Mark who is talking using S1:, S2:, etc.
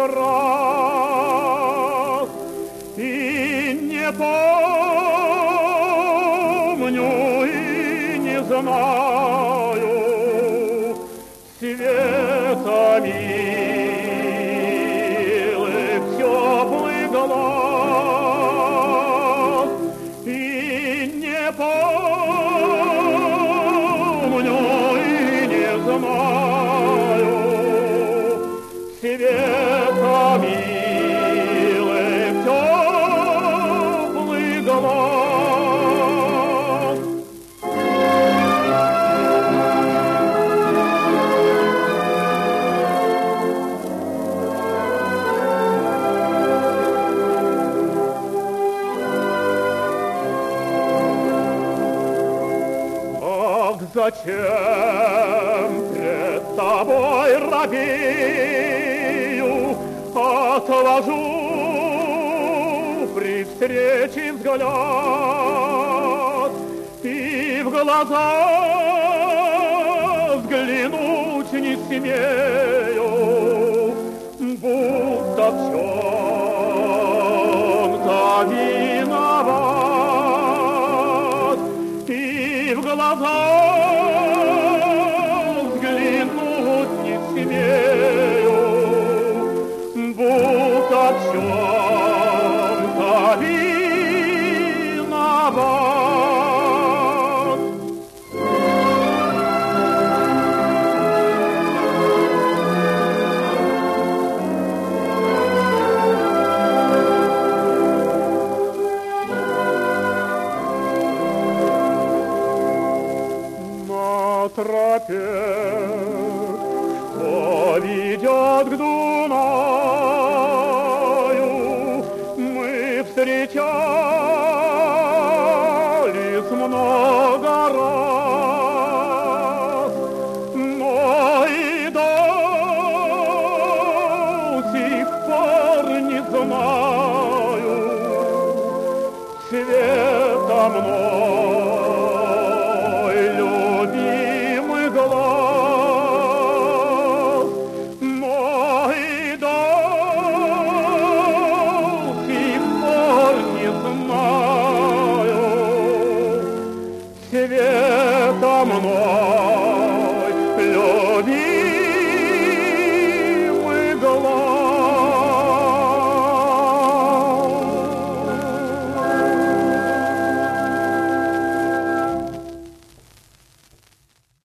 S1: раз, и не помню, и не знаю света милых теплый глаз, и не помню, и не знаю света милых теплый глаз. Ах, зачем пред тобой робею, отвожу при встрече взгляд, и в глаза взглянуть не смею, будто в чем-то виноват, и в глаза взглянуть не смею, будто в чем-то виноват. На тропе, что ведет к Дунаю, мы встречались много раз, но и до сих пор не знаю цвета